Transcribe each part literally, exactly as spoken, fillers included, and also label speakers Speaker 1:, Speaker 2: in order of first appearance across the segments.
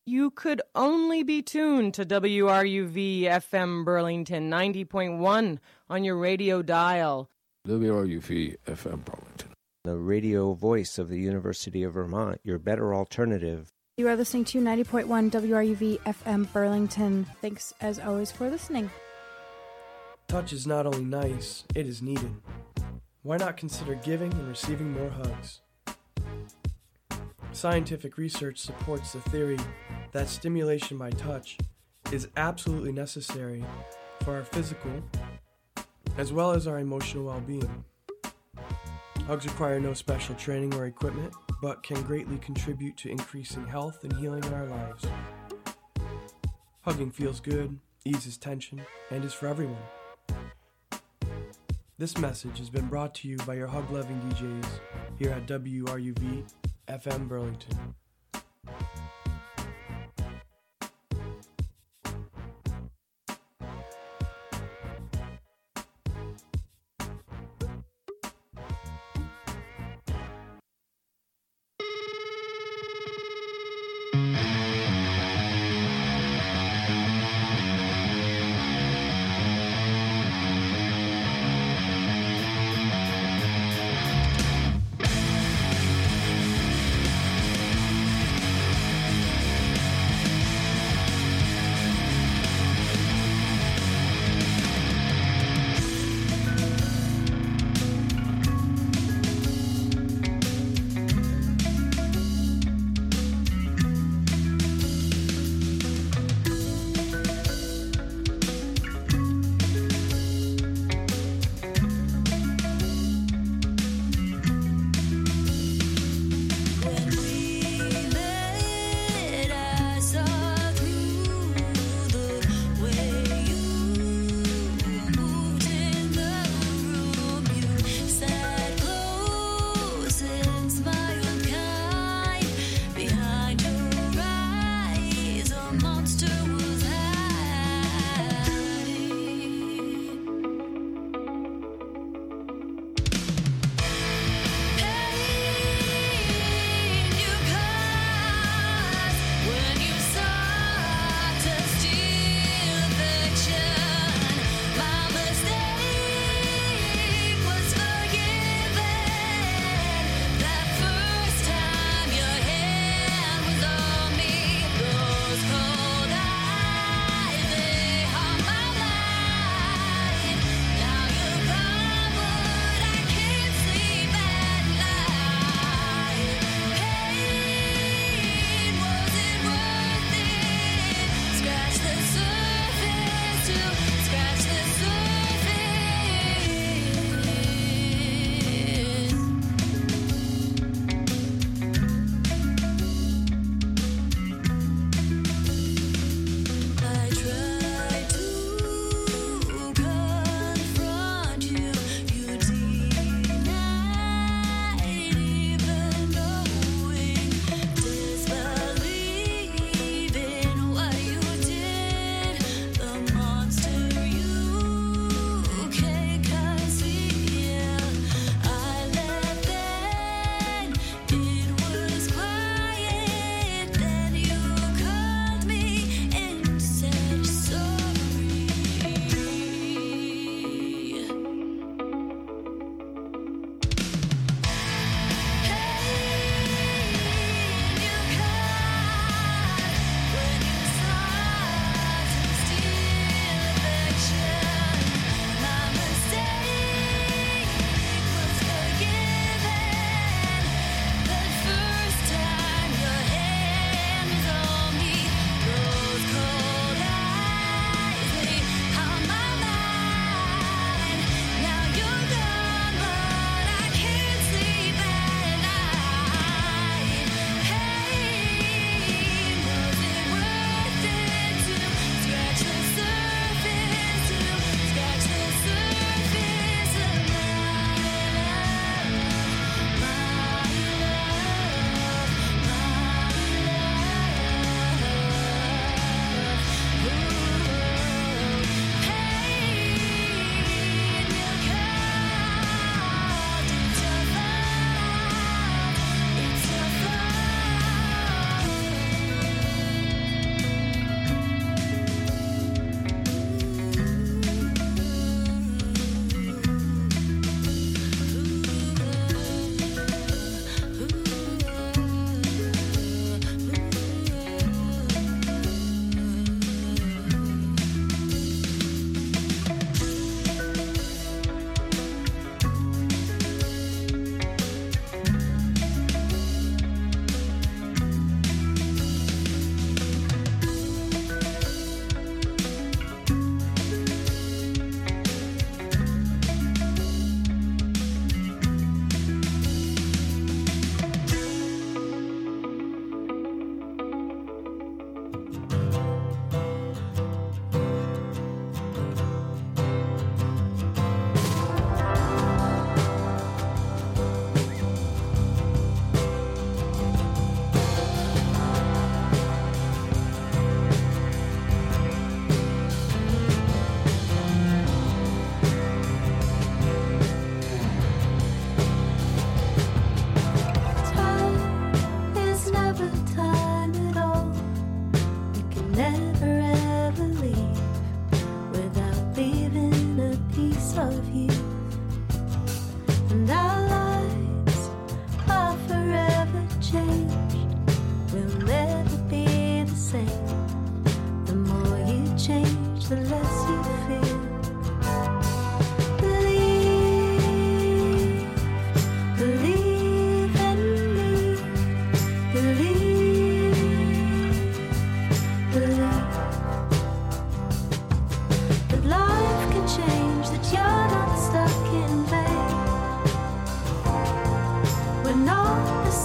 Speaker 1: You could only be tuned to W R U V F M Burlington ninety point one on your radio dial.
Speaker 2: W R U V F M Burlington,
Speaker 3: the radio voice of the University of Vermont, your better alternative.
Speaker 4: You are listening to ninety point one W R U V F M Burlington. Thanks, as always, for listening.
Speaker 5: Touch is not only nice, it is needed. Why not consider giving and receiving more hugs? Scientific research supports the theory that stimulation by touch is absolutely necessary for our physical as well as our emotional well-being. Hugs require no special training or equipment, but can greatly contribute to increasing health and healing in our lives. Hugging feels good, eases tension, and is for everyone. This message has been brought to you by your hug-loving D Js here at W R U V F M Burlington.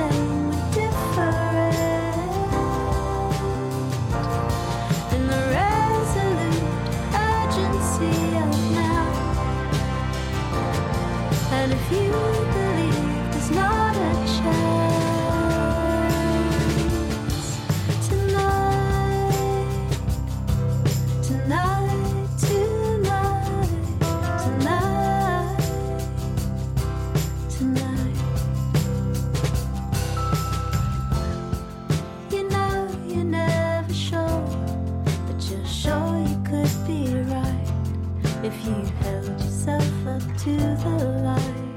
Speaker 6: same, we're different. In the resolute urgency of now. And if you believe there's not a chance, tonight, tonight, tonight, tonight, tonight. You know you're never sure, but you're sure you could be right if you held yourself up to the light.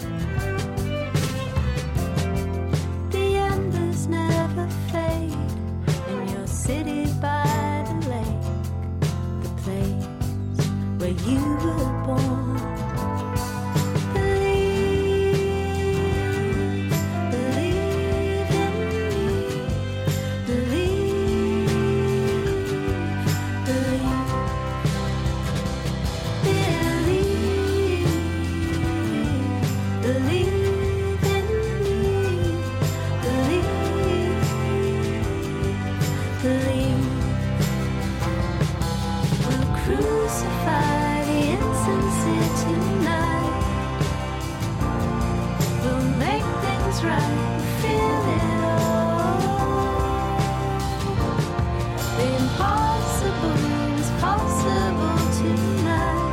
Speaker 6: The embers never fade in your city by the lake, the place where you were born. Believe, believe in me. Believe, believe, believe, believe in me. Believe, believe. We'll crucify the insincere tonight. We'll make things right. We feel it all. The impossible is possible tonight.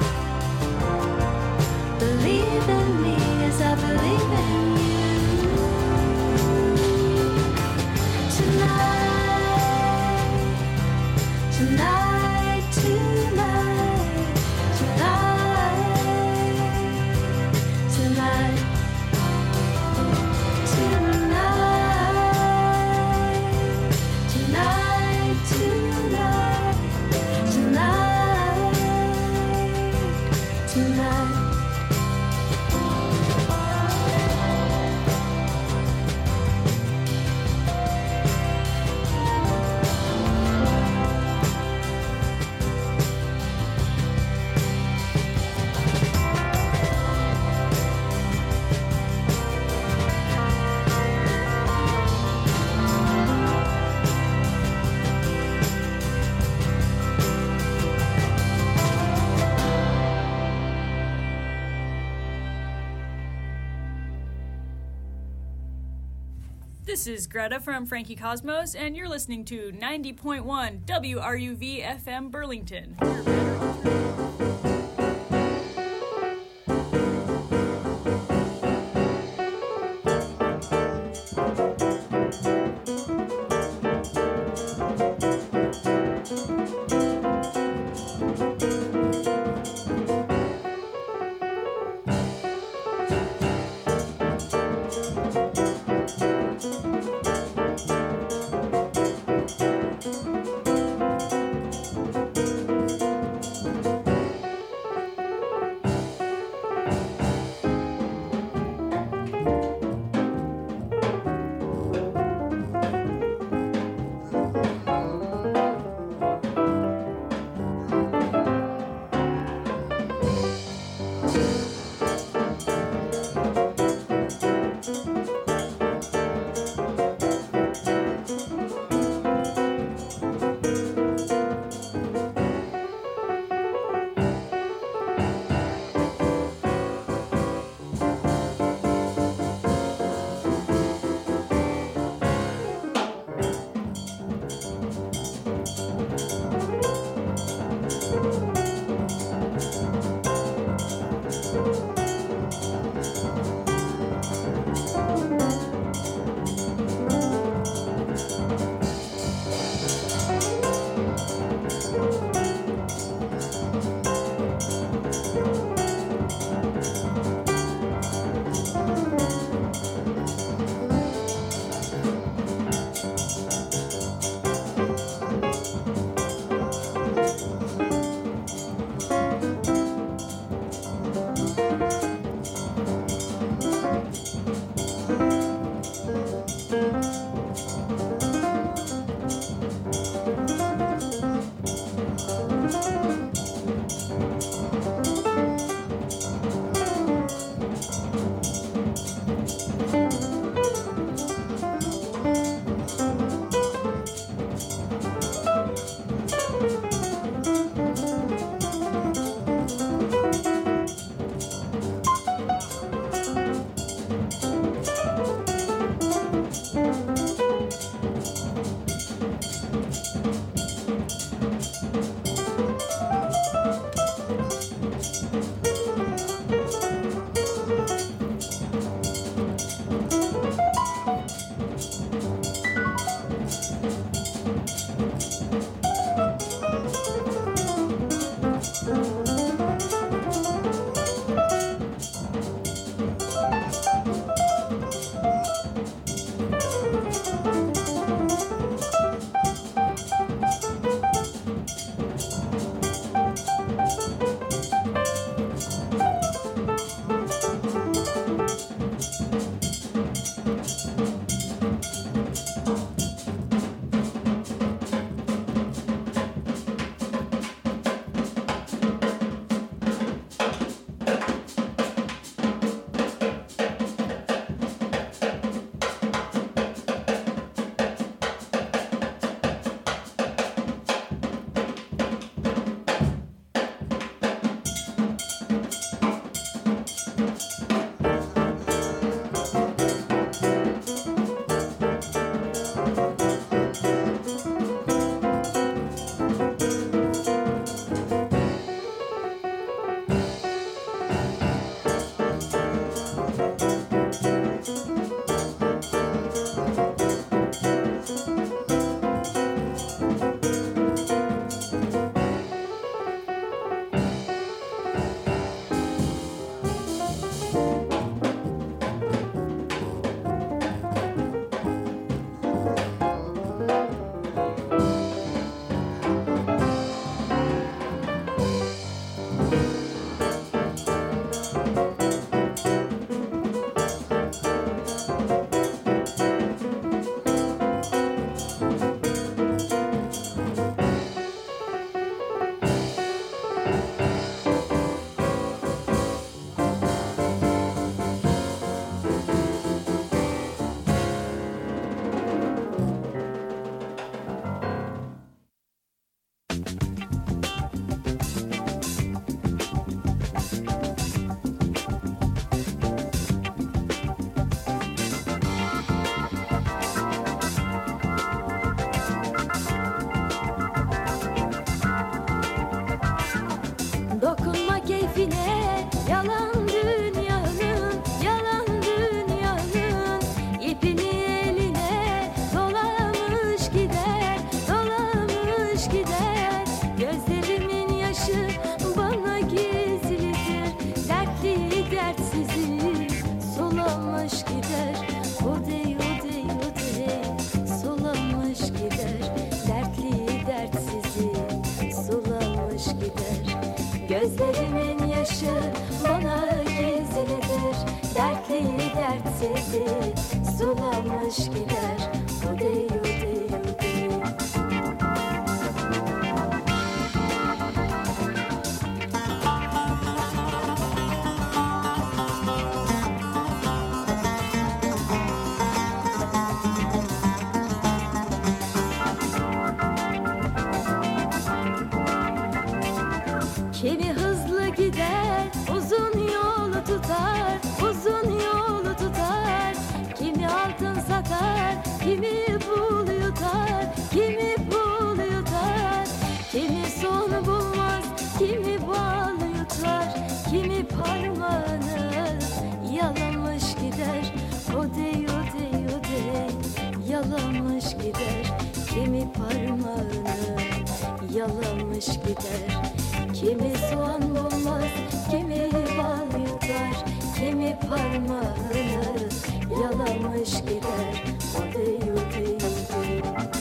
Speaker 6: Believe in me as I believe in you. Tonight, tonight, tonight, tonight, tonight, tonight, tonight, tonight, tonight, tonight.
Speaker 7: This is Greta from Frankie Cosmos, and you're listening to ninety point one W R U V F M Burlington.
Speaker 6: sizi sulamış gider. Udey udey udey. Kimi hızlı gider, uzun yolu tutar, uzun yolu tutar. Kimi altın satar, kimi pul yutar, kimi pul yutar. Kimi son bulmaz, kimi bal yutar, kimi parmağını yalamış gider. Odey odey odey, yalamış gider. Kimi parmağını yalamış gider. Kimi soğan bulmaz, kimi bal yutar, kimi parmağını yalamış gider. Odey odey odey.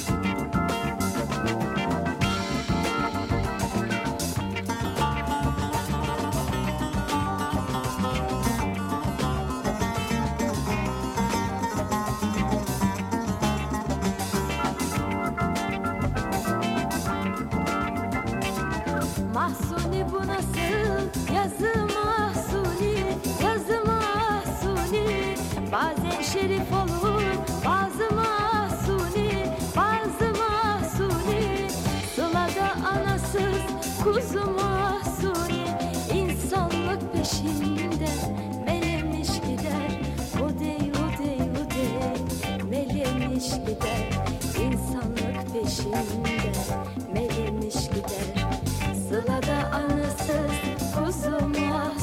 Speaker 6: Mahsuni bu nasıl yazı mahsuni, yazı mahsuni. Bazen şerif olur, bazı mahsuni, bazı mahsuni. Sılada anasız kuzu mahsuni, insanlık peşinde melemiş gider. Odey odey odey, melemiş gider. İnsanlık peşinde melemiş gider. Sılada anasız kuzu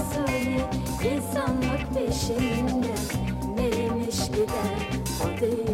Speaker 6: mahsuni, insanlık peşinde melemiş gider. Odey